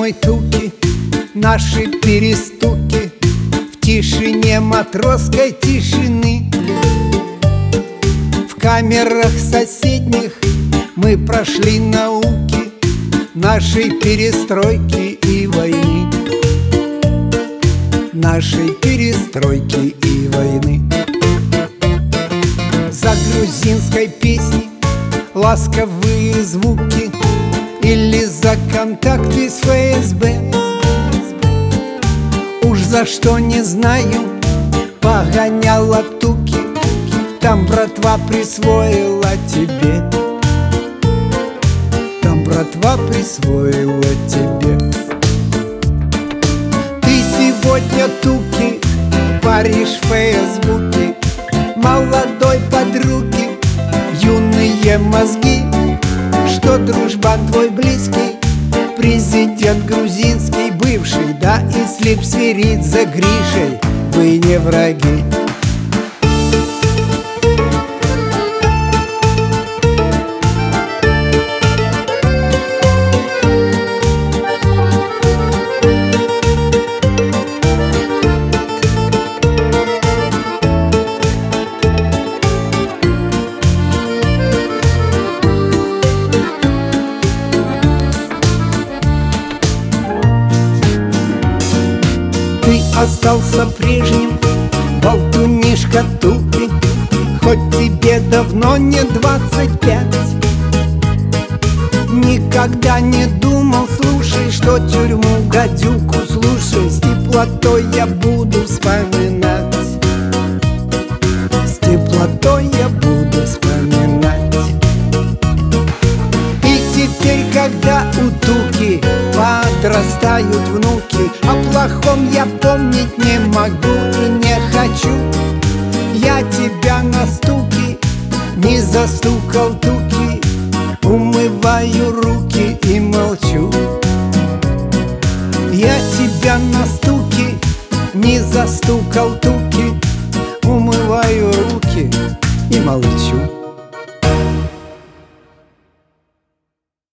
одной туки наши перестуки в тишине матросской тишины. В камерах соседних мы прошли науки нашей перестройки и войны, нашей перестройки и войны. За грузинской песней ласковые звуки или за контакты с ФСБ, уж за что не знаю, погоняла туки, там братва присвоила тебе, там братва присвоила тебе. Ты сегодня туки паришь в Фейсбуке молодой подруги, юные мозги, что дружбан твой близкий, президент грузинский бывший, да и Слипсвиридзе Гришей, вы не враги. Ты остался прежним, болтунишка туки, хоть тебе давно не 25. Никогда не думал, слушай, что тюрьму гадюку, слушай, с теплотой я буду вспоминать, с теплотой я буду вспоминать. И теперь, когда у туки подрастают внуки, о плохом я помнить не могу и не хочу. Я тебя на стуки не застукал туки, умываю руки и молчу. Я тебя на стуки не застукал туки, умываю руки и молчу.